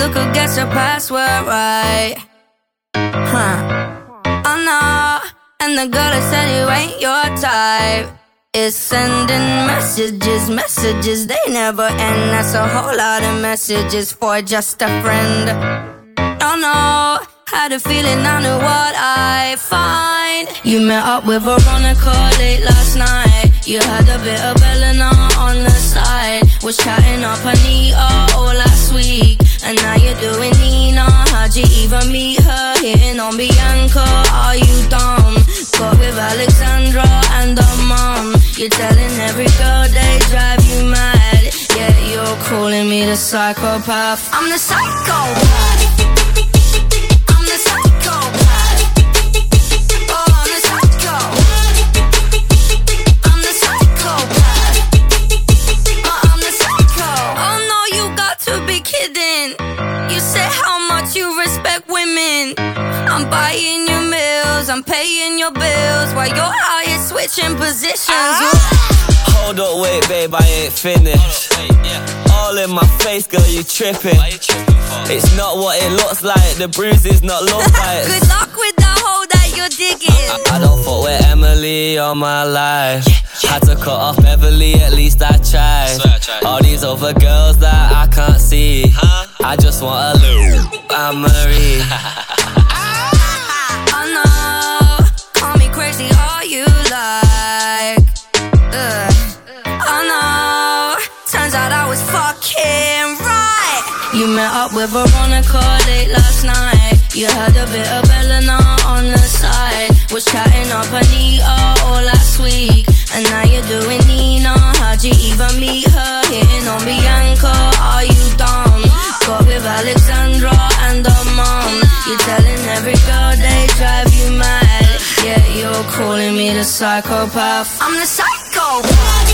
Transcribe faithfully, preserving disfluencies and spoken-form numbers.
you could guess her password right. Huh. Oh no. And the girl that said you ain't your type is sending messages, messages, they never end. That's a whole lot of messages for just a friend. Oh no, had a feeling I knew what I'd find. You met up with Veronica late last night. You had a bit of Elena on the side. Was chatting up Anita all last week, and now you're doing Nina. How'd you even meet her? Hitting on Bianca, are you dumb? Got with Alexandra and her mom. You're telling every girl they drive you mad. Yeah, you're calling me the psychopath. I'm the psychopath. I'm the psychopath. Oh, I'm the psycho. I'm the psychopath. Oh, I'm the psycho. Oh no, you got to be kidding. You say how much you respect women. I'm buying your meals, I'm paying your bills, while you're out here switching positions. Ah. Hold up, wait, babe, I ain't finished. Wait, yeah. All in my face, girl, you tripping. Why you tripping for? It's not what it looks like, the bruises not love bites. Good luck with the hole that you're digging. I, I don't fuck with Emily all my life. Yeah, yeah. Had to cut off Beverly, at least I tried. I tried. All these other girls that I can't see, huh? I just want a little Anne-Marie. Crazy all you like. Ugh. Oh no, turns out I was fucking right. You met up with Veronica late last night. You had a bit of Elena on the side. Was chatting up Anita all last week, and now you're doing Nina. How'd you even meet her? Hitting on Bianca, are you dumb? Got with Alexandra and her mom. You're telling every girl they drive you mad. Yeah, you're calling me the psychopath. I'm the psychopath.